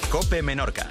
COPE Menorca.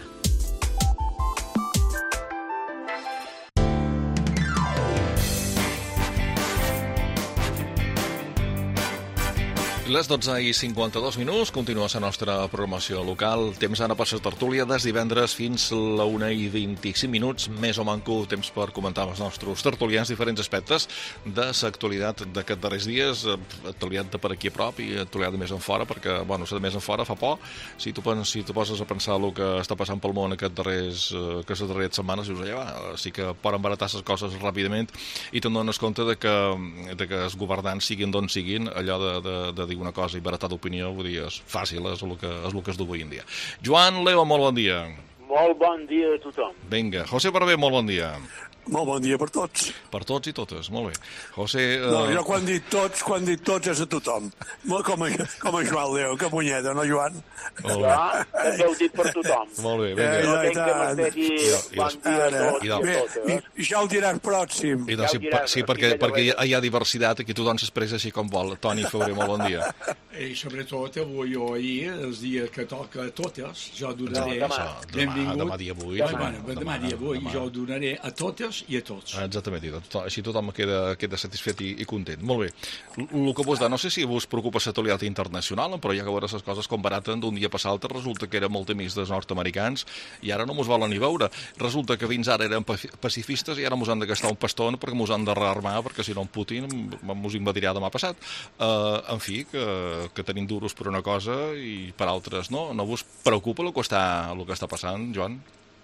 Les 12:52, continua la nostra programació local. Temps ara per la tertúlia des divendres fins a la 1:25, més o manco temps per comentar amb els nostres tertulians diferents aspectes de l'actualitat d'aquests darrers dies, actualitat de per aquí a prop i actualitat de més en fora, perquè, bueno, la de més en fora fa por. Si tu poses a pensar el que està passant pel món aquestes darreres setmanes, dius, sí que poden baratar les coses ràpidament i te'n dones compte de que els governants siguin d'on siguin, allò de dir una cosa i baratar d'opinió, vull dir, és fàcil, és el que es du avui en dia. Joan Leo, molt bon dia. Molt bon dia a tothom. Vinga, José Barber, molt bon dia. Molt bon dia per tots. Per tots i totes, molt bé. José... No, jo quan dic tots és a tothom. Com a Joan Leo, que punyeta, no, Joan? Jo també ho dic per tothom. Molt bé, vinga. No tinc que m'estar aquí bon dia a tots. I ja ho diràs pròxim. Sí, perquè hi ha diversitat, aquí tothom s'expressa així com vol. Toni Febrer, molt bon dia. I sobretot avui o ahir, els dies que toca a totes, jo donaré... Demà dia 8. Demà dia 8, jo donaré a totes i a tots. Exactament, així tothom queda satisfet i content. Molt bé. El que vos da, no sé si vos preocupa l'actualitat internacional, però ja que veure les coses com baraten d'un dia per l'altre, resulta que eren molt amics dels nord-americans i ara no mos volen ni veure. Resulta que fins ara eren pacifistes i ara mos han de gastar un pastón perquè mos han de rearmar, perquè si no en Putin mos invadirà demà passat. En fi, que tenim duros per una cosa i per altres no. No vos preocupa el que està passant, Joan?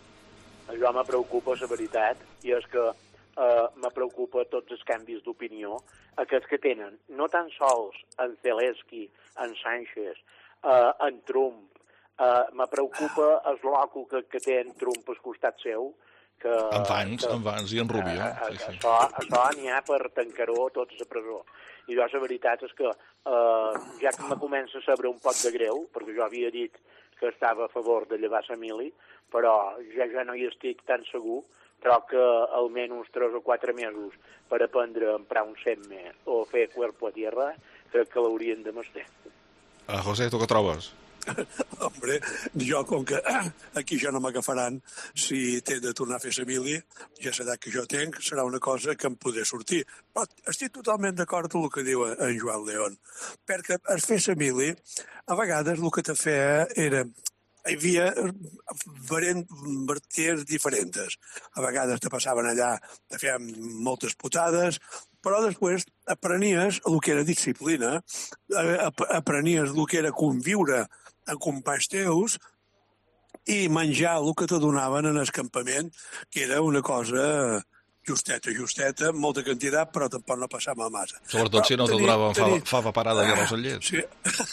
Jo me preocupa, la veritat, i és que me preocupa tots els canvis d'opinió, aquests que tenen, no tan sols en Zelensky, en Sánchez, en Trump, me preocupa el loco que té en Trump al costat seu, en Vance i en Rubio. Això n'hi ha per tancar-ho tots a presó. I jo la veritat és que ja que me comença a saber un poc de greu, perquè jo havia dit que estava a favor de llevar la mili, però ja no hi estic tan segur, però que almenys 3 o 4 mesos per aprendre a emprar un semme o fer cuerpo a tierra, crec que l'haurien de mestre. José, tu què trobes? Hombre, jo com que aquí ja no m'agafaran, si t'he de tornar a fer la mili, ja l'edat que jo tenc, serà una cosa que em podré sortir. Però estic totalment d'acord amb el que diu en Joan León, perquè el fer la mili, a vegades el que te feia era... Hi havia vertients diferents. A vegades te passaven allà, te feien moltes putades, però després aprenies el que era disciplina, aprenies el que era conviure amb companys teus i menjar el que te donaven en el campament, que era una cosa justeta, molta quantitat, però tampoc no passava massa. Sobretot si no te donaven fava parada i arròs amb llet. Sí.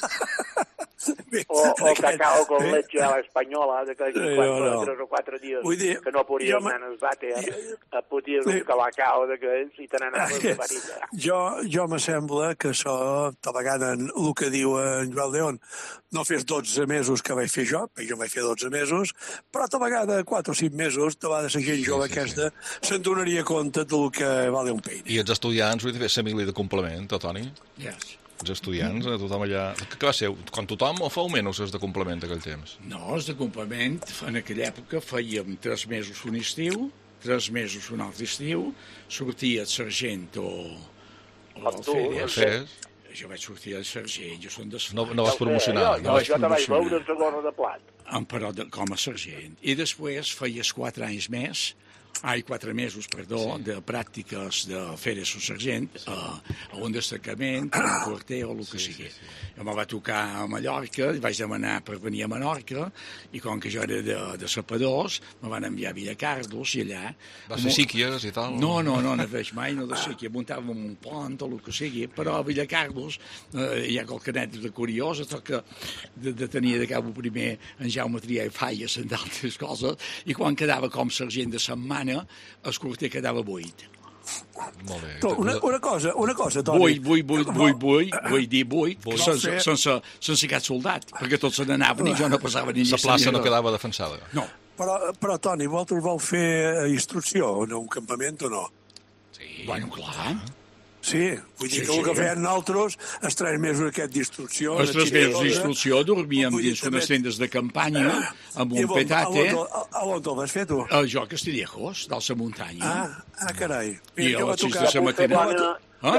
O cacao con leche a l'espanyola, de que 3 o 4 dies que no podien anar al vàter, podies un calacao d'aquells i te n'anaves de varilla. Jo me sembla que això, tal vegada, el que diu en Joan León, no fes 12 mesos que vaig fer jo, perquè jo vaig fer 12 mesos, però tal vegada 4 o 5 mesos, tal vegada la gent jove aquesta se'n donaria compte del que vale un peine. I els estudiants, vull dir, fer la mili de complement, Toni? Yes. Els estudiants, tothom allà... Què va ser? Quan tothom o fa o menys els de complement aquell temps? No, els de complement, en aquella època fèiem 3 mesos un estiu, 3 mesos un altre estiu, sortia el sergent o Alferes. Jo vaig sortir al sergent, jo som de... No vas promocionar. Jo te vaig veure en la gorra de plat. Però com a sergent. I després feies 4 anys més, 4 mesos, de pràctiques de fer de sergent a un destacament, a un quarter o el que sigui. Jo me va tocar a Mallorca, vaig demanar per venir a Menorca, i com que jo era de sapadors, me van enviar a Villacardos, i allà... Va ser síquies i tal? No veig mai, no de síquia, muntàvem un pont o el que sigui, però a Villacardos hi ha qualque anècdota curiosa, que de tenir de cap primer en Jaume Trià i Falles, en d'altres coses, i quan quedava com sergent de setmana, el quarter quedava buit. Molt bé. Una cosa, Toni. Vull dir buit, sense cap soldat, perquè tots se n'anaven i jo no passava ni... La plaça no quedava defensada. No. Però Toni, vosaltres vau fer instrucció en un campament o no? Sí. Bueno, clar. Sí, vull dir que el que feien nosaltres, els 3 mesos aquest d'instrucció... Els 3 mesos d'instrucció dormíem dins unes tendes de campanya amb un petate. A on te'l vas fer, tu? Jo a Castillejos, dalt la muntanya. Carai. I a les 6 de la matinada...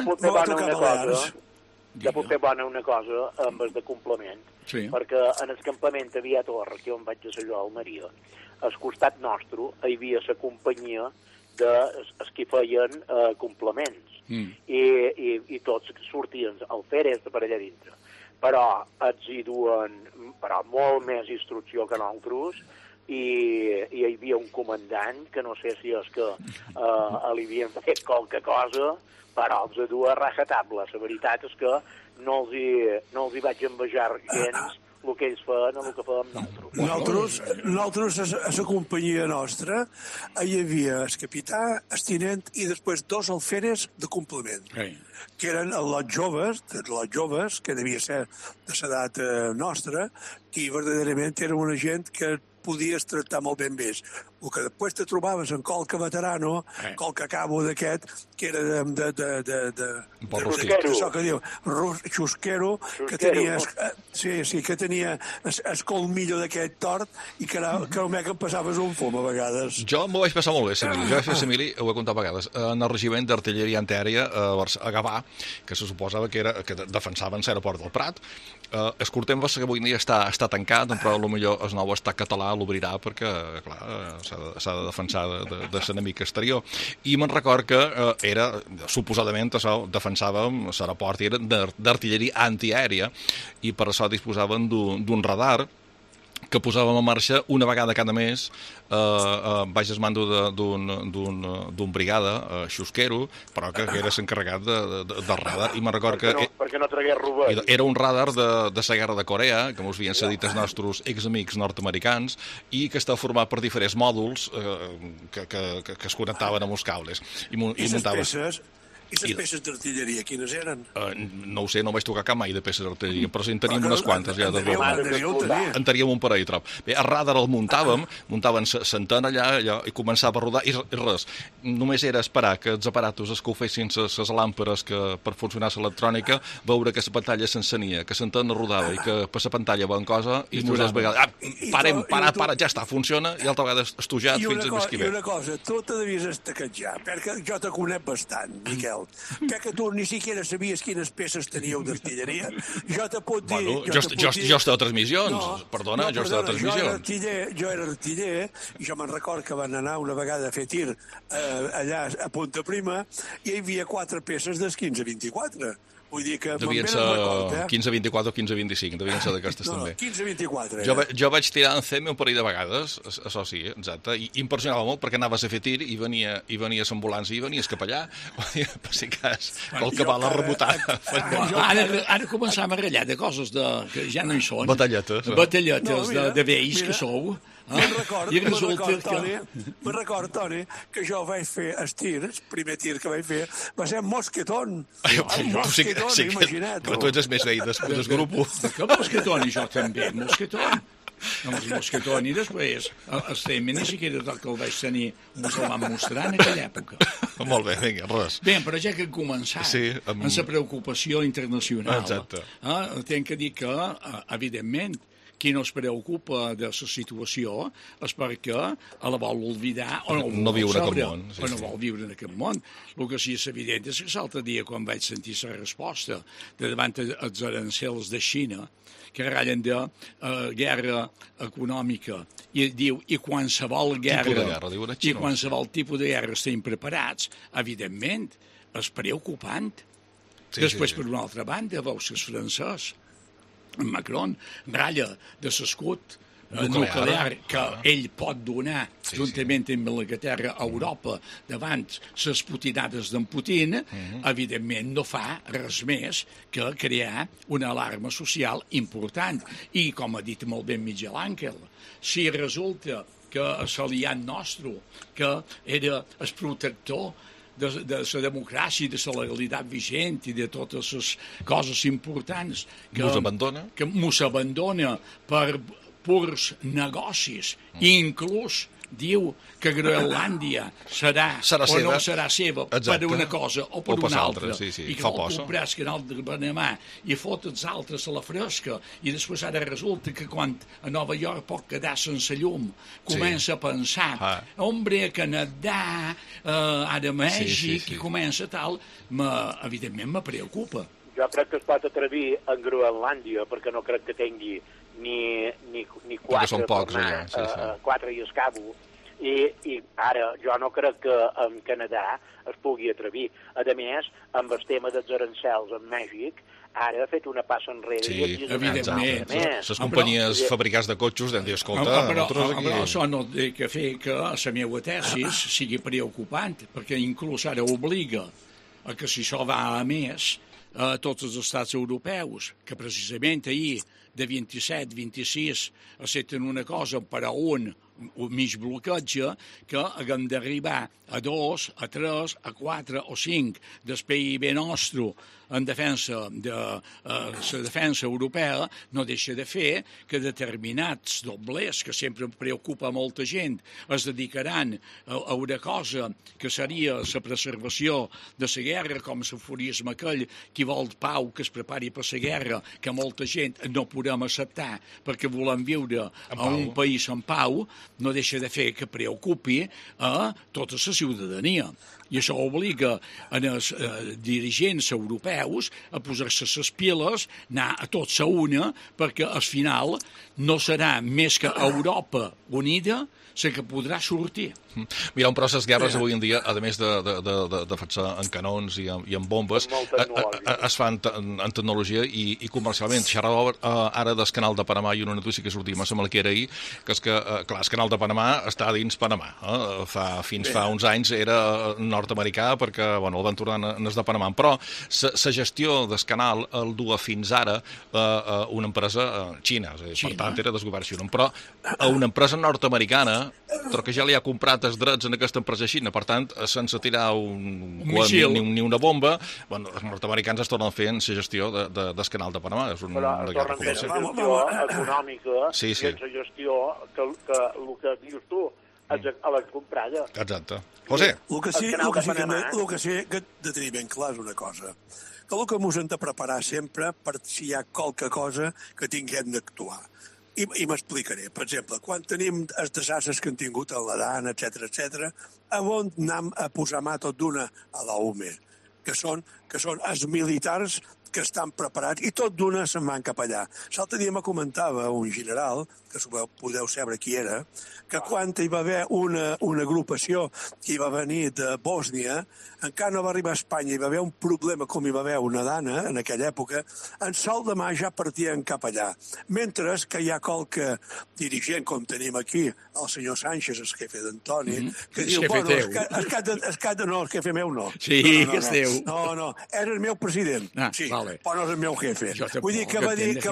Ja pot fer bona una cosa amb el de complement, perquè en el campament havia torre, que on vaig a ser jo a Almeria, al costat nostre hi havia la companyia dels que feien complements i tots sortien al Feres per allà dintre. Però ells hi duen molt més instrucció que nosaltres i hi havia un comandant que no sé si és que li havien fet qualque cosa, però els dua rajatabla. La veritat és que no els hi vaig envejar gens el que ells feien o el que fèiem nosaltres. Nosaltres, a la companyia nostra, hi havia el capità, el tinent i després 2 alferes de complement, que eren els joves, que devia ser de l'edat nostra, i verdaderament era una gent que podies tractar molt ben bé. El que després te trobaves en qualque veterano, qualque cabo d'aquest, que era xusquero, que tenia que tenia el colmillo d'aquest tort i que només em passaves un fum a vegades. Jo m'ho vaig passar molt bé, Emili. Jo vaig fer Emili, ho he contat a vegades, en el regiment d'artilleria antiaèria a Gavà, que se suposava que defensaven l'aeroport del Prat. Escortem va ser que avui dia està tancat, però potser el nou estat català l'obrirà perquè, clar, s'ha de defensar de l'enemic exterior. I me'n record que era, suposadament, defensàvem l'aeroport i era d'artilleria antiaèria i per això disposaven d'un radar que posàvem en marxa una vegada cada mes baix el mando d'un brigada, xusquero, però que era l'encarregat del radar. I me'n record que... Perquè no tragués rovell. Era un radar de la guerra de Corea, que ens havien cedit els nostres examics nord-americans, i que està format per diferents mòduls que es connectaven amb els cables. I muntaves... I les peces d'artilleria, quines eren? No ho sé, no vaig tocar cap mai de peces d'artilleria, però sí en teníem unes quantes ja. En teníem un parell, trob. Bé, el radar el muntàvem l'antena allà i començava a rodar i res. Només era esperar que els aparatos es que ho fessin les làmperes per funcionar l'electrònica, veure que la pantalla s'encenia, que l'antena rodava i que per la pantalla veien cosa i moltes vegades, para, ja està, funciona, i altra vegada estujat fins a l'esquiver. I una cosa, tu te devies estaquetjar, perquè jo te conec bastant, Miquel. Que tu ni siquiera sabies quines peces teníeu d'artilleria. Jo te puc dir... Jo estava a transmissions, perdona, jo estava a transmissions. Jo era artiller i jo me'n record que van anar una vegada a fer tir allà a Punta Prima i hi havia 4 peces dels 15-24. Vull dir que... Devien ser 15-24 o 15-25, devien ser d'aquestes també. 15-24. Jo vaig tirar en CM un parell de vegades, això sí, exacte, i impressionava molt perquè anaves a fer tir i venia l'ambulància i venia el capellà, per si cas, el cabal a rebotar. Ara començàvem a ratllar de coses que ja no hi són. Batalletes. Batalletes de vells que sou. Me'n record, Toni, que jo vaig fer el primer tir que vaig fer va ser mosquetón. Mosquetón, imagina't. Però tu ets el més vell del grup. Que mosquetón, i jo també, mosquetón. Amb el mosquetón, i després el tema ni siquiera tot que el vaig tenir ens el van mostrar en aquella època. Molt bé, vinga, res. Bé, però ja que hem començat amb la preocupació internacional, tinc que dir que, evidentment, qui no es preocupa de la situació és perquè la vol oblidar o no viure en aquest món. O no vol viure en aquest món. El que sí és evident és que l'altre dia, quan vaig sentir la resposta de davant els arancels de Xina, que ratllen de guerra econòmica, i diu, i qualsevol guerra, i qualsevol tipus de guerra estem preparats, evidentment, és preocupant. Després, per una altra banda, veus que és francès, Macron ratlla de l'escut nuclear que ell pot donar juntament amb l'Anglaterra a Europa davant les putinades d'en Putin, evidentment no fa res més que crear una alarma social important. I, com ha dit molt bé Miguel Ángel, si resulta que l'aliat nostre, que era el protector de la democràcia, de la legalitat vigent i de totes les coses importants que mos abandona per purs negocis, inclús diu que Groenlàndia serà o seva. no serà seva per una cosa o per una altra, sí. i que vol comprar el canal de Panamà i fot els altres a la fresca, i després ara resulta que quan a Nova York pot quedar sense llum, comença a pensar, hombre, a Canadà, ara a Mèxic, i comença tal, evidentment me preocupa. Jo crec que es pot atrevir en Groenlàndia, perquè no crec que tingui ni 4 pocs, allà, 4 i escabo, i ara jo no crec que en Canadà es pugui atrevir. A més, amb el tema dels arancels en Mèxic, ara ha fet una passa enrere. Sí, evidentment. Les companyies fabricants de cotxos han dit, escolta, nosaltres aquí... Però això no té que fer que la meva tesis sigui preocupant, perquè inclús ara obliga a que si això va a més, a tots els estats europeus, que precisament ahir de 27-26 accepten una cosa per a un mig bloqueig, que haguem d'arribar a 2, a 3, a 4 o 5 del PIB nostre en defensa de la defensa europea, no deixa de fer que determinats doblers, que sempre preocupa molta gent, es dedicaran a una cosa que seria la preservació de la guerra, com l'aforisme aquell, qui vol pau que es prepari per la guerra, que molta gent no podem acceptar perquè volem viure a un país en pau, no deixa de fer que preocupi a tota la ciutadania. I això obliga els dirigents europeus a posar-se les piles, anar a tots a una, perquè al final no serà més que Europa unida la que podrà sortir. Mira, un procés guerres avui en dia, a més de fer-se en canons i en bombes, es fa en tecnologia i comercialment. Xerrava ara del canal de Panamà i una notícia que sortia, me sembla que era ahir, que és que, clar, el canal de Panamà està dins Panamà. Fins fa uns anys era nord-americà perquè, bueno, el van tornar en els de Panamà. Però la gestió del canal el dua fins ara una empresa xina, per tant era del govern xinès. Però a una empresa nord-americana que ja li ha comprat els drets en aquesta empresa xina, per tant, sense tirar ni una bomba, bueno, els nord-americans es tornen fent la gestió del canal de Panamà. És una guerra comercial. Però es tornen fent la gestió econòmica i la gestió que el que dius tu, a la comprada. Exacte. José. El que sí que de tenir ben clar és una cosa, que el que ens hem de preparar sempre per si hi ha qualque cosa que tinguem d'actuar. I m'explicaré. Per exemple, quan tenim els desastres que han tingut a l'Aran, etc., a on anem a posar mà tot d'una? A l'OME, que són els militars que estan preparats i tot d'una se'n van cap allà. L'altre dia me comentava un general, que podeu saber qui era, que quan hi va haver una agrupació que hi va venir de Bòsnia, encara no va arribar a Espanya, hi va haver un problema com hi va haver una dana en aquella època, en sol de mà ja partien cap allà. Mentre que hi ha qualque dirigent, com tenim aquí, el senyor Sánchez, el jefe d'Antoni, que diu, bueno, el jefe meu no. Sí, que és teu. No, era el meu president. Sí, però no és el meu jefe. Vull dir que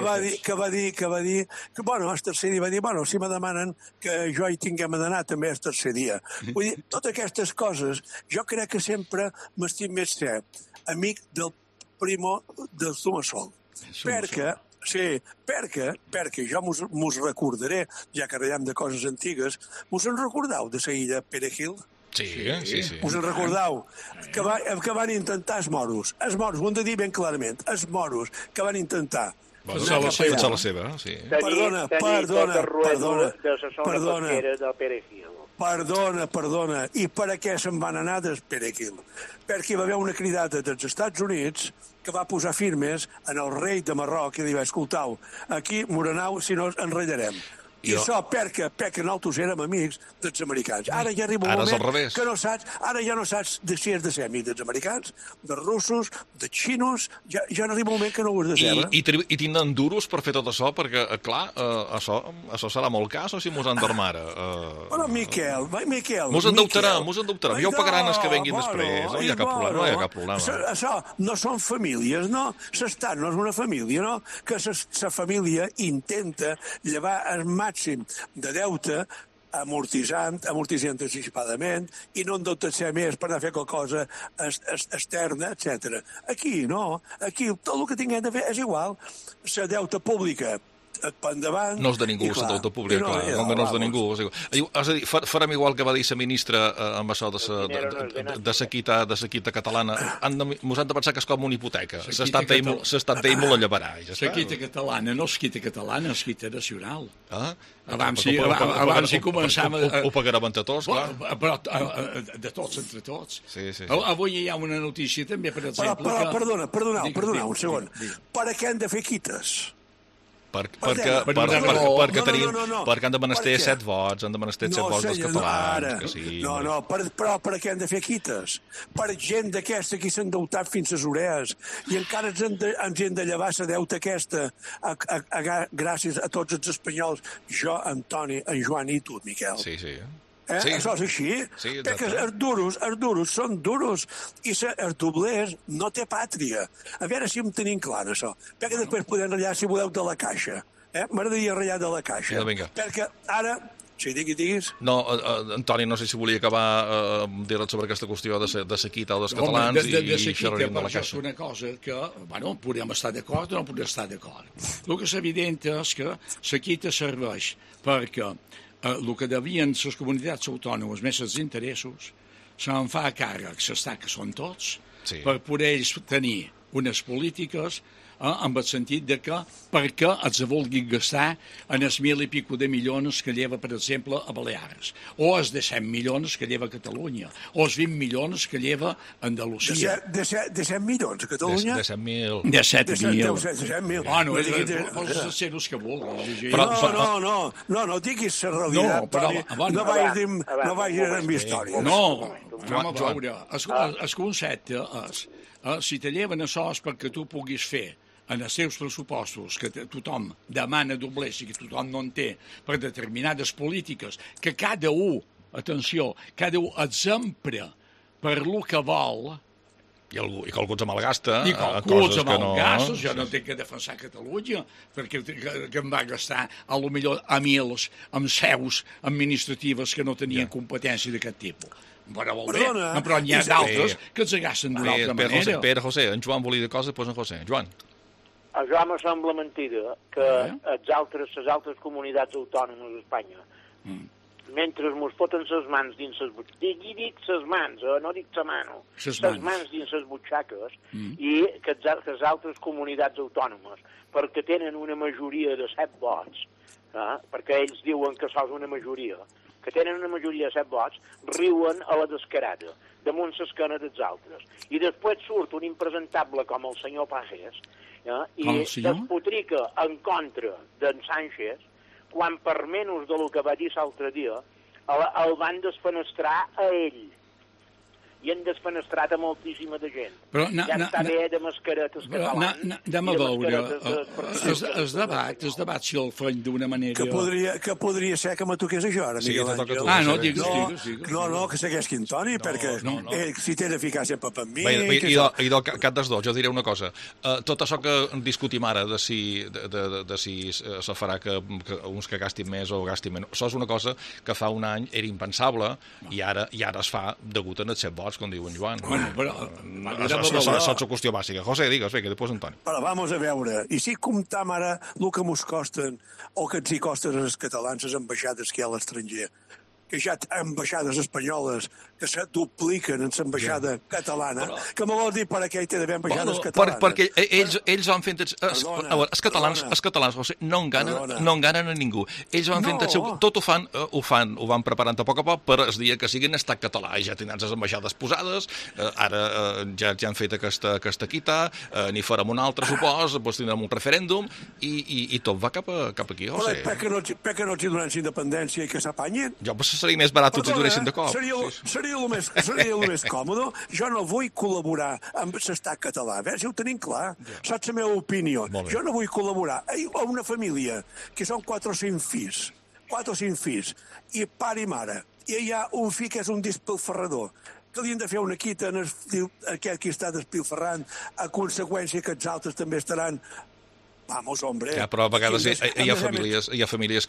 va dir que, bueno, el tercer dia va dir, bueno, si me demanen que jo hi tinguem d'anar també el tercer dia. Vull dir, totes aquestes coses, jo crec que sempre m'estim més ser amic del primo del Zumassol. Perquè jo mos recordaré, ja que parlem de coses antigues, mos en recordeu de la illa Perejil? Sí. Us en recordeu que van intentar els moros, ho hem de dir ben clarament, els moros que van intentar la seva, sí. Perdona. I per a què se'n van anar del Perejil? Perquè hi va haver una cridada dels Estats Units que va posar firmes en el rei de Marroc i li va dir, escoltau, aquí morenau, si no ens enratllarem. I això perquè nosaltres érem amics dels americans. Ara ja arriba un moment que no saps, ara ja no saps si has de ser amic dels americans, dels russos, dels xinos, ja arriba un moment que no ho has de ser. I tindran duros per fer tot això, perquè, clar, això serà molt cas o si mos endarmar ara? Bueno, Miquel... Mos endeutarem, ja ho pagaran els que venguin després, no hi ha cap problema. Això no són famílies, no? L'estat no és una família, no? Que la família intenta llevar el màxim de deute amortitzant anticipadament i no endeutar-se més per anar a fer qualque cosa externa, etc. Aquí no, aquí tot el que tinguem de fer és igual. La deuta pública et pa endavant... No és de ningú, la deuta pública, clar, no és de ningú. És a dir, farem igual que va dir la ministra amb això de sequita catalana. Mos han de pensar que és com una hipoteca. S'estat d'ell molt a llevarà. Sequita catalana, no és quita catalana, és quita nacional. Abans hi començàvem... Ho pagarem entre tots, clar. Però de tots entre tots. Avui hi ha una notícia també, per exemple... Perdona, un segon. Per què han de fer quites? Perquè han de menester 7 vots, han de menester 7 vots dels catalans. Però per què han de fer quites? Per gent d'aquesta que s'han endeutat fins a les orelles i encara ens hem de llevar la deuta aquesta gràcies a tots els espanyols, jo, Antoni, en Joan i tu, Miquel. Sí. Sí. Això és així, perquè els duros són duros i els doblers no té pàtria. A veure si em tenim clar, això. Perquè després podem ratllar, si voleu, de la caixa. M'agradaria ratllar de la caixa. Perquè ara... Sí, diguis. No, Antoni, no sé si volia acabar dir-te sobre aquesta qüestió de sequita o dels catalans i xerraríem de la caixa. És una cosa que, podem estar d'acord o no podem estar d'acord. El que és evident és que sequita serveix perquè el que devien les comunitats autònomes més els interessos se'n fa càrrec, que són tots, per poder ells tenir unes polítiques amb el sentit de que perquè els vulguin gastar en els 1.000 i pico de milions que lleva, per exemple, a Balears, o els de 100 milions que lleva a Catalunya, o els 20 milions que lleva a Andalusia. De 100 milions a Catalunya? De 100.000. De 7.000. De 100.000. Pots ser els que vulguis. No diguis la realitat, no vagis amb històries. No, anem a veure. El concepte és, si te lleven això és perquè tu puguis fer en els seus pressupostos, que tothom demana doblers i que tothom no en té, per determinades polítiques, que cada un els empra per lo que vol... I que algú els malgasta. I que algú els malgasta. Jo no tinc que defensar Catalunya, perquè em va gastar, a lo millor, a mils, amb seus administratives que no tenien competència d'aquest tipus. Però n'hi ha d'altres que els gasten d'una altra manera. Pere, José, en Joan volia dir cosa, doncs en José. Joan. A jo me sembla mentida que les altres comunitats autònomes d'Espanya, mentre mos foten ses mans dins ses butxaques, dic ses mans, no dic sa mano, ses mans dins ses butxaques, i que les altres comunitats autònomes, perquè tenen una majoria de 7 vots, perquè ells diuen que sols una majoria, que tenen una majoria de 7 vots, riuen a la descarada, damunt l'esquena dels altres. I després surt un impresentable com el senyor Pajes, i despotrica en contra d'en Sánchez, quan per menys del que va dir l'altre dia, el van desfenestrar a ell. I han desfenestrat a moltíssima de gent. Ja està bé de mascaretes catalans. Anem a veure, es debat si el fan d'una manera... Que podria ser que me toqués això, ara, Miguel Àngel. No, digues. No, que segueix Quintoni, perquè si té d'eficàcia per mi... I del cap dels dos, jo diré una cosa. Tot això que discutim ara de si se farà que uns que gastin més o gastin menys, això és una cosa que fa un any era impensable i ara es fa degut a els 7 vots, com diu en Joan. Això és la qüestió bàsica. José, digues, que després Antoni. Però vamos a veure, i si comptam ara el que mos costen o que ens hi costen als catalans les ambaixades que hi ha a l'estranger, que ja ambaixades espanyoles que se dupliquen en l'ambaixada catalana, que me vols dir per què hi té d'haver ambaixades catalanes? Perquè ells van fent... Els catalans, José, no enganen a ningú. Ells van fent... Tot ho van preparant a poc per el dia que siguin estat català. Ja tenen les ambaixades posades, ara ja han fet aquesta quita, n'hi farem una altra, supos, doncs tindrem un referèndum i tot va cap aquí, José. Per què no els hi donen independència i que s'apanyen? Jo seria més barat que els hi donessin de cop. Seria el més còmode. Jo no vull col·laborar amb l'estat català. A veure si ho tenim clar. Saps la meva opinió? Jo no vull col·laborar a una família que són 4 o 5 fills, i pare i mare, i hi ha un fill que és un despilferrador, que li han de fer una quita en aquest que està despilferrant, a conseqüència que els altres també estaran... Vamos, hombre. Ja, però a vegades hi ha famílies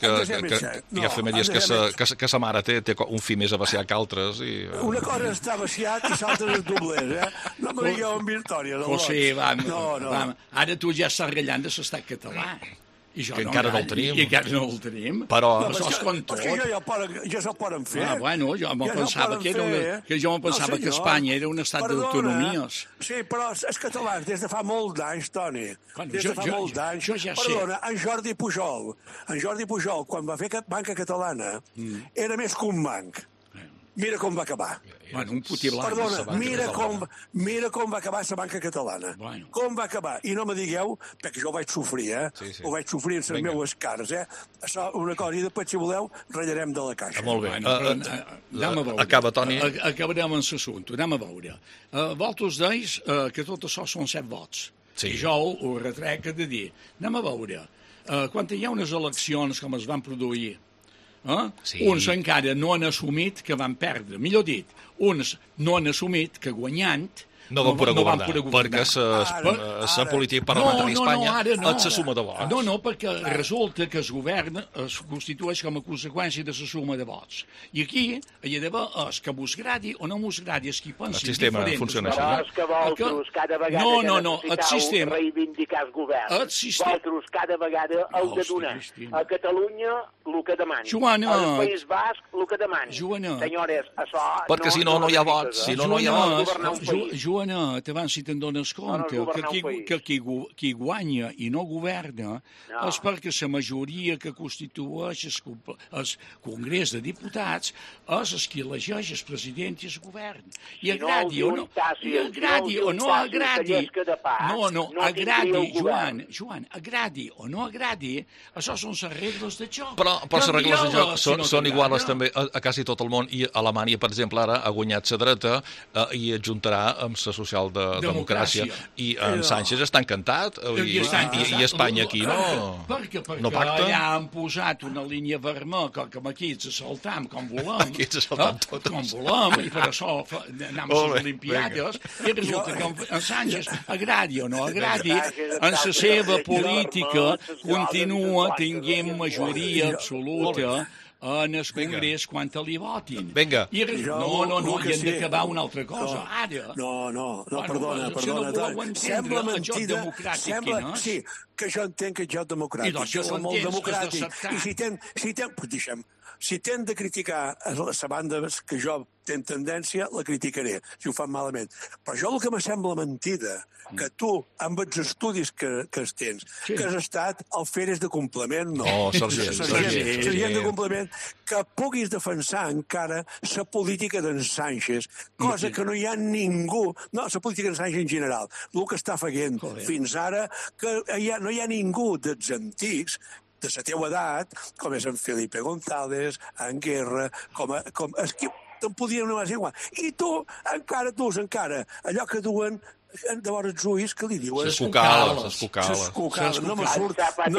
que sa mare té un fill més abaciat que altres. Una cosa està abaciat i l'altra és doblers, No me digueu amb històries. José, ara tu ja estàs rellant de l'estat català. que encara no el tenim. I encara no el tenim. Però... Això és com tot. Ja se'l poden fer. Bueno, jo me pensava que Espanya era un estat d'autonomies. Sí, però els catalans, des de fa molts d'anys, Toni, des de fa molts d'anys... Perdona, en Jordi Pujol, quan va fer Banca Catalana, era més que un banc. Mira com va acabar. Bueno, un puti blanc. Perdona, mira com va acabar la banca catalana. Bueno. Com va acabar. I no me digueu, perquè jo ho vaig sofrir, Sí. Ho vaig sofrir en les meues cares, Això, una cosa, i després, si voleu, ratllarem de la caixa. Molt bé. Anem a veure. Acaba, Toni. Acabarem en l'assumpte, anem a veure. Vosaltres deis que tot això són 7 vots. Sí. I jo ho retrec de dir. Anem a veure. Quan hi ha unes eleccions com es van produir, sí. Uns encara no han assumit que van perdre. Millor dit, uns no han assumit que guanyant no van poder governar, perquè la política parlamentària d'Espanya et se suma de vots. No, perquè resulta que el govern es constitueix com a conseqüència de la suma de vots. I aquí hi ha d'haver que vos gradi o no vos gradi els qui pensin diferent. El sistema funciona així. Però és que vosaltres cada vegada necessitau reivindicar el govern. Vosaltres cada vegada heu de donar a Catalunya el que demani. Al País Basc el que demani. Senyores, això... Perquè si no, no hi ha vots. Si no, no hi ha vots. Joana, abans si te'n dones compte que qui guanya i no governa és perquè la majoria que constitueix el Congrés de Diputats és el que elegeix el president i el govern. I agradi o no agradi, Joan, agradi o no agradi, això són les regles de joc. Però les regles de joc són iguals també a quasi tot el món, i Alemanya, per exemple, ara ha guanyat la dreta i adjuntarà amb la socialdemocràcia, i en Sánchez està encantat, i Espanya aquí no pacta. Allà han posat una línia vermella com aquí ens assaltam com volem, aquí ens assaltam totes com volem, i per això anem a les Olimpiades, i resulta que en Sánchez, agradi o no agradi, en la seva política continua tenint majoria absoluta en el Congrés quan li votin. Vinga. No, i hem d'acabar una altra cosa. Ara. No, perdona. Sembla mentida. Sí, que jo entenc que és joc democràtic. Jo soc molt democràtic. I si tenen de criticar la banda que jo tenc tendència, la criticaré, si ho fan malament. Però jo el que me sembla mentida, que tu, amb els estudis que tens, que has estat al Feres de complement, sergent de complement, que puguis defensar encara la política d'en Sánchez, cosa que no hi ha ningú, la política d'en Sánchez en general, el que està fent fins ara, que no hi ha ningú dels antics de la teva edat, com és en Felipe González, en Guerra, com te'n podien anar més igual. I tu, encara, allò que duen de vora els ulls, que li diuen? S'escucala. No me surt.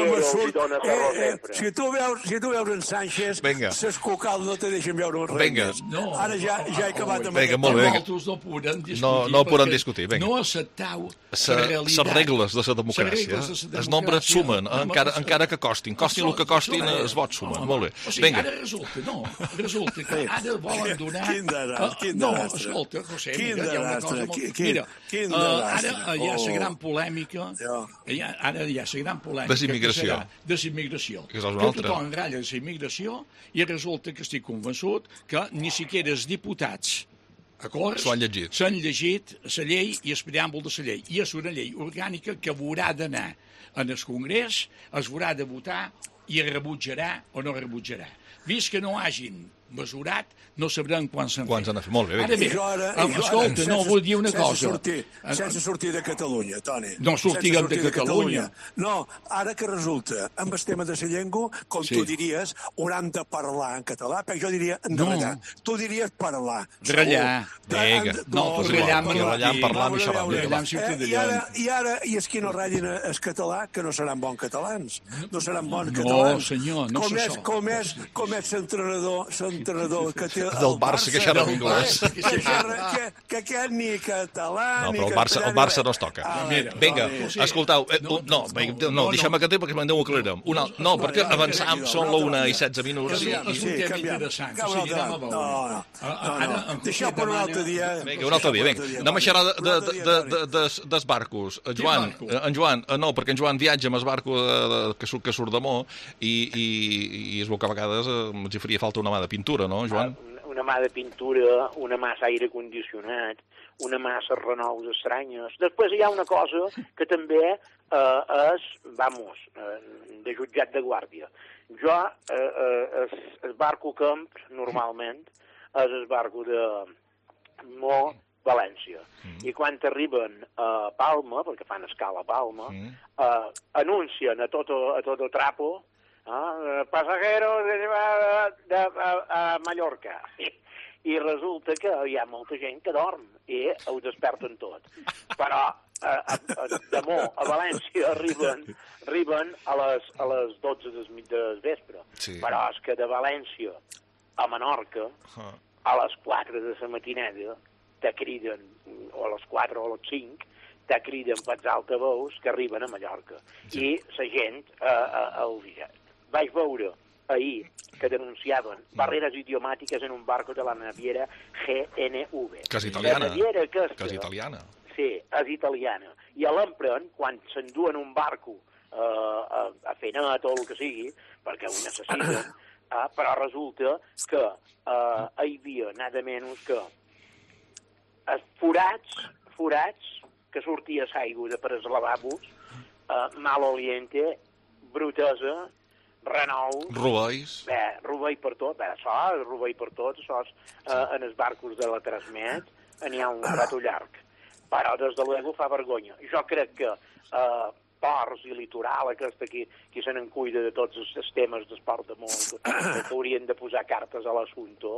Si tu veus en Sánchez, s'escucala, no te deixen veure res més. Ara ja he acabat amb aquest. No podem discutir. No acceptau les regles de la democràcia. Els nombres sumen, encara que costin. Costin el que costin, els vots sumen. Molt bé. O sigui, ara resulta que ara volen donar... No, escolta, José, mira, hi ha una cosa molt... Mira, ara hi ha la gran polèmica, Desimmigració. Desimmigració. Que tothom ratlla de la immigració i resulta que estic convençut que ni siquiera els diputats acords s'han llegit la llei i el preàmbul de la llei. I és una llei orgànica que haurà d'anar en el Congrés, es haurà de votar i es rebutjarà o no rebutjarà. Vist que no hagin mesurat, no sabrem quan s'han fet. Molt bé. Ara bé, escolta, no, vull dir una cosa. Sense sortir de Catalunya, Toni. No sortirem de Catalunya. No, ara que resulta, amb el tema de la llengua, com tu diries, hauran de parlar en català, perquè jo diria endarrellar. Tu diries parlar. Rellar. No, rellar, parlar, i els que no ratllin el català, que no seran bons catalans. No seran bons catalans. No, senyor, no se sol. Com és l'entrenador entrenador que té del Barça, que xerra en anglès. Que aquest ni català, No, ni però castellà... el Barça no es toca. Vinga, escoltau, no, deixem aquest tema, perquè ho aclarirem. No, perquè avançam, són l'1:16 minuts. És un tema interessant. O sigui, anem a veure. No. Deixeu per un altre dia. Vinga, un altre dia, vinga. Anem a xerrar d'esbarcos. En Joan, no, perquè en Joan viatja amb esbarco que surt d'Amó i es veu que a vegades ens hi faria falta una mà de pintura, no, Joan? Una mà de pintura, una mà d'aire condicionat, una mà de renous estranyes. Després hi ha una cosa que també és, de jutjat de guàrdia. Jo esbarco camp, normalment, és esbarco de València. I quan arriben a Palma, perquè fan escala a Palma, anuncien a tot trapo passajeros a Mallorca. I resulta que hi ha molta gent que dorm i ho desperten tot. Però d'Amó a València arriben a les 12 del vespre. Però és que de València a Menorca, a les 4 de la matinada, te criden, o a les 4 o a les 5, te criden pels altaveus que arriben a Mallorca. I la gent vaig veure ahir que denunciaven barreres idiomàtiques en un barco de la naviera GNV. Que és italiana. La naviera aquesta, que és italiana. Sí, és italiana. I l'empren quan s'enduen un barco a fer net o el que sigui, perquè ho necessiten, però resulta que hi havia nada menys que forats que sortia l'aigua de per als lavabos, mal oliente, brutesa, renous... Rovells. Rovell per tot. Rovell per tot. Això és en els barcos de la Transmet, n'hi ha un rato llarg. Però, des de l'ego, fa vergonya. Jo crec que ports i litoral, aquesta qui se n'encuida de tots els temes d'esport de món, que haurien de posar cartes a l'assumpte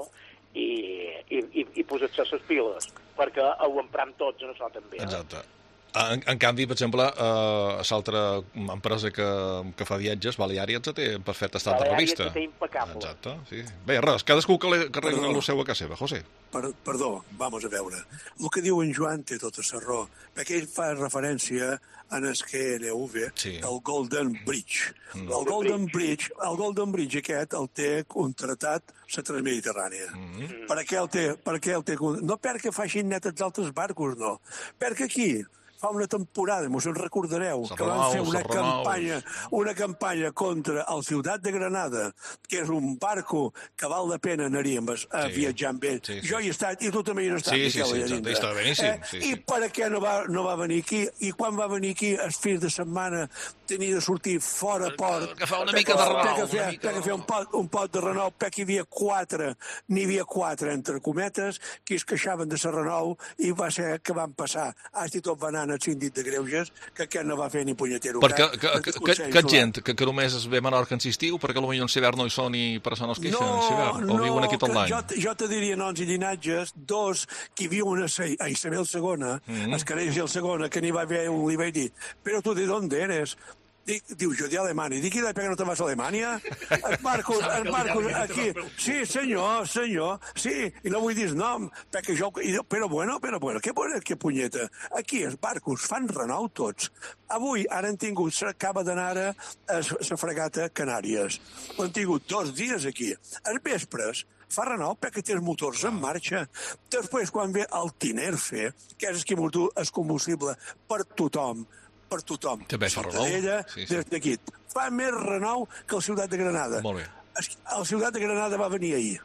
i posar-se les piles, perquè ho empram tots en això també. Exacte. En canvi, per exemple, l'altra empresa que fa viatges, Baleàrias, té en perfecte estat de revista. Baleàrias té impecable. Exacte, sí. Bé, res, cadascú que arregli el seu a casa seva. José. Perdó, vamos a veure. El que diu en Joan té tota la raó, perquè ell fa referència en el GNV, el Golden Bridge. El Golden Bridge aquest el té contratat la Transmediterrània. Per què el té? No perquè facin net els altres barcos, no. Perquè aquí fa una temporada, mos en recordareu, que van fer una campanya contra el Ciutat de Granada, que és un barco que val la pena anar-hi a viatjar amb ell. Jo hi he estat, i tu també hi has estat, Miquel. Està beníssim. I per què no va venir aquí? I quan va venir aquí, els fins de setmana, tenia de sortir fora port. Que fa una mica de renou. Que fer un pot de renou, perquè n'hi havia quatre, entre cometes, que es queixaven de la renou, i va ser que van passar. Hasti tot va anar al síndic de Greuges, que aquest no va fer ni punyetero. Perquè que gent que només es ve a Menorca en estiu, perquè potser en l'hivern no hi són i per això no es queixen, o viuen aquí tot l'any? Jo te diria noms i llinatges, dos que viuen a Isabel II, es Carells i el II, que n'hi va haver un li vaig dir, però tu de d'on eres? Diu, jo de Alemanya. Dic, i que no te vas a Alemanya? Els barcos aquí. Sí, senyor, sí, i no vull dir el nom, perquè jo... Però bueno, què punyeta? Aquí els barcos fan renou tots. Avui, ara han tingut, s'acaba d'anar a la fregata Canàries. Han tingut 2 dies aquí. Els vespres fa renou perquè té els motors en marxa. Després, quan ve el Tinerfe, que és el combustible per tothom, també fa renou. Des d'aquí. Fa més renou que el Ciutat de Granada. Molt bé. El Ciutat de Granada va venir ahir.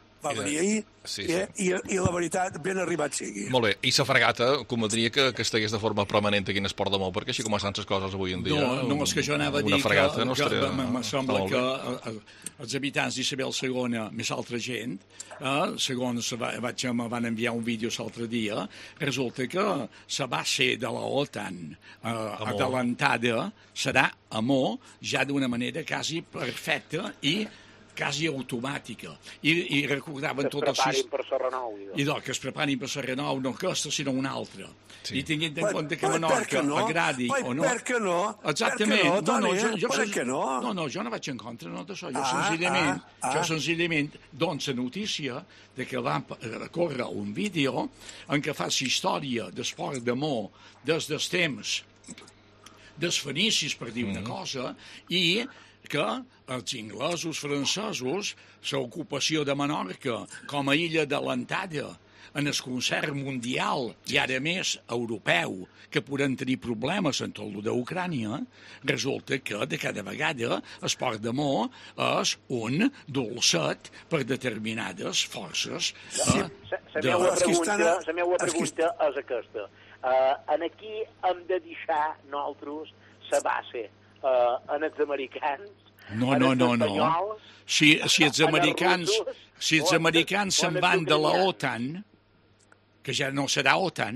I la veritat, ben arribat sigui. Molt bé. I la fregata convendria que estigués de forma permanent aquí en Esport de Mou, perquè així com estan les coses avui en dia... No, és que jo anava a dir que me sembla que els habitants d'Isabel II, més altra gent, segons me van enviar un vídeo l'altre dia, resulta que la base de la OTAN adelantada serà a Amó, ja d'una manera quasi perfecta, i quasi automàtica. I recordaven Que es tot el preparin per la Renou. I que es preparin per la Renou, no aquesta, sinó una altra. I tinguent en compte que Per Menorca què no? agradi o no... Per què no? Exactament. Per què no, Toni? Per què no? No, jo no vaig en contra d'això. Jo senzillament doncs la notícia de que va córrer un vídeo en què fa la història d'esport d'amor des dels temps dels fenicis, per dir una cosa, i que els inglesos, francesos, l'ocupació de Menorca com a illa adelantada en el concert mundial i ara més europeu, que podran tenir problemes en tot el d'Ucrània, resulta que de cada vegada esport d'amor és un dolcet per determinades forces. La meva pregunta és aquesta. En aquí hem de deixar nosaltres la base en els americans, en els espanyols, Si els americans se'n van de la OTAN, que ja no serà OTAN,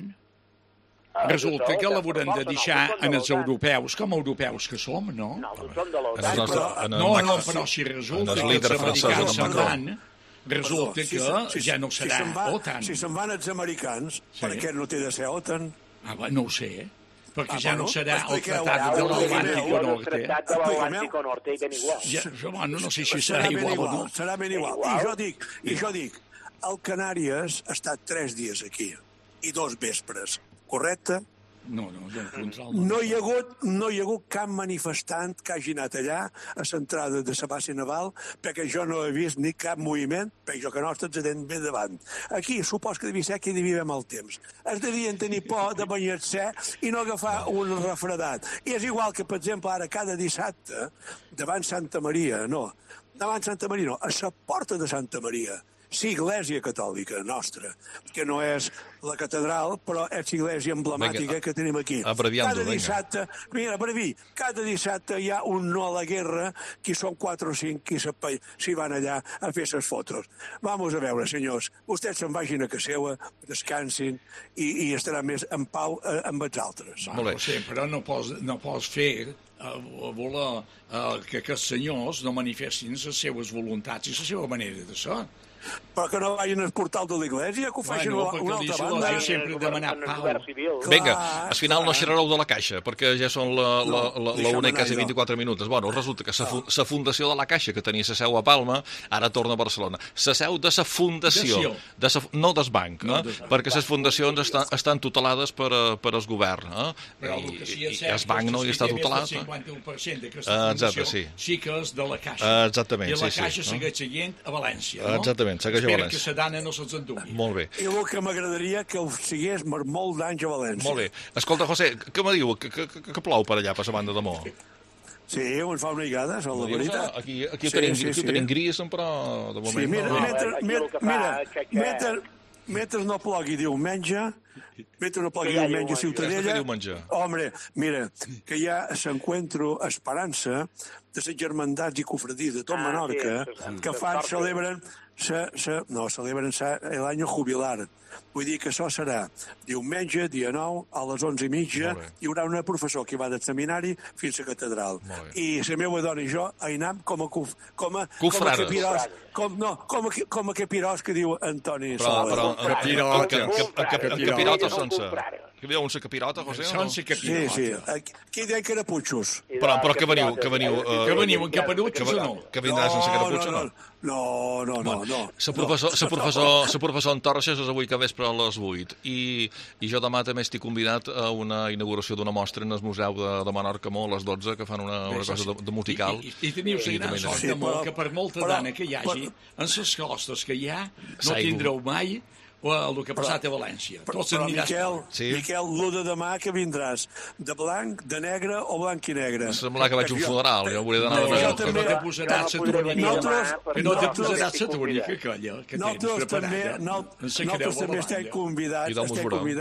resulta que l'hauran de deixar en els europeus, com a europeus que som, no? Nosaltres som de l'OTAN. No, però si resulta que els americans se'n van, resulta que ja no serà OTAN. Si se'n van els americans, per què no té de ser OTAN? No ho sé, perquè ja no serà el Tractat de l'Atlàntico Norte. El Tractat de l'Atlàntico Norte, ben igual. No sé si serà igual o no. Serà ben igual. I jo dic, el Canàries ha estat 3 dies aquí i 2 vespres, correcte? No hi ha hagut cap manifestant que hagi anat allà a l'entrada de la base naval, perquè jo no he vist ni cap moviment, perquè jo que no estic ben davant. Aquí supos que devia ser que hi devia haver el temps. Es devien tenir por de banyar-se i no agafar un refredat. I és igual que, per exemple, ara cada dissabte, davant Santa Maria, no, a la porta de Santa Maria, l'església catòlica nostra, que no és la catedral, però és l'església emblemàtica que tenim aquí. Cada dissabte, cada dissabte hi ha un no a la guerra, que són 4 o 5 que s'hi van allà a fer les fotos. Vamos a veure, senyors, vostès se'n vagin a casa seva, descansin i estaran més en pau amb els altres. Sí, però no pots fer voler que aquests senyors no manifestin les seves voluntats i la seva manera de ser. Però que no vagin al portal de l'església, que ho facin a una altra banda. Jo sempre he demanat pau. Vinga, al final no xerrareu de la Caixa, perquè ja són la 1 i quasi 24 minuts. Bueno, resulta que la fundació de la Caixa, que tenia la seu a Palma, ara torna a Barcelona. La seu de la fundació, no del banc, perquè les fundacions estan tutelades per el govern. I el banc no hi està tutelat. El 51% d'aquesta fundació sí que és de la Caixa. Exactament, i la Caixa segueix seguint a València, no? Exactament, segueix a València. Espero que la dana no se'ls endugui. Molt bé. I el que m'agradaria que ho sigués molt d'anys a València. Molt bé. Escolta, José, què me diu? Que plou per allà, per la banda de Mó? Sí, ens fa una igada, és la veritat. Aquí ho tenim gris, però de moment... Mentre no plogui diumenge, a Ciutadella... Home, mira, que hi ha l'encuentro Esperança de les germandats i cofradies de tot Menorca, que celebren l'any jubilar. Vull dir que això serà diumenge, dia 9, a les 11:30, hi haurà una professor que va del seminari fins a catedral. I la meva dona i jo anirem com a capirós que diu Antoni Soler. Però capirota sense... Que veieu un capirota, José? Sense capirota. Sí. Qui deia caraputxos? Però que veniu... Que veniu en caparutxos o no? Que vindràs sense caputxos o no? No. La professor Antorxes és avui que vespre a les 8 i jo demà també estic convidat a una inauguració d'una mostra en el Museu de Menorca a les 12, que fan una cosa de musical. I teniu la gran sort de molt que per molta dana que hi hagi, en les costes que hi ha, no tindreu mai el que ha passat a València. Però Miquel, l'1 de demà que vindràs? De blanc, de negre o blanc i negre? Sembla que vaig a un funeral, jo hauré d'anar a veure. Que no te posaràs la túnica, colla, que tens preparada. Nosaltres també estem convidats per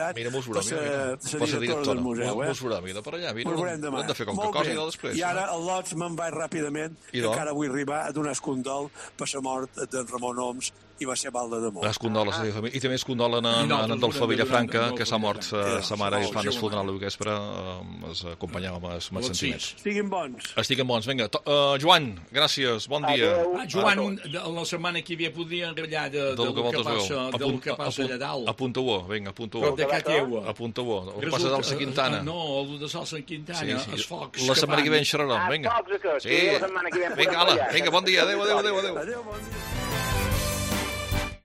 la directora del museu. Mos veurà, mira, per allà, mira, hem de fer com que cosa i després. I ara al Lots me'n vaig ràpidament, que encara vull arribar a donar escondol per la mort d'en Ramon Oms i va ser balda de molt. Les condoles, i també es condolen en Adolfo Villafranca, que s'ha mort sa mare i fan el funeral al vespre, es acompanyàvem els sentiments. Estiguin bons. Estiguin bons, vinga. Joan, gràcies, bon dia. Joan, la setmana que ve podríem ratllar del que passa allà dalt. Apunta-ho, vinga, apunta-ho. Prop de Cateua. Apunta-ho, el que passa a Salsa Quintana. No, el de Salsa Quintana, els focs. La setmana que ve en xerrarem, vinga. Els focs, que la setmana que ve. Vinga, bon dia, adéu. Adéu, bon dia.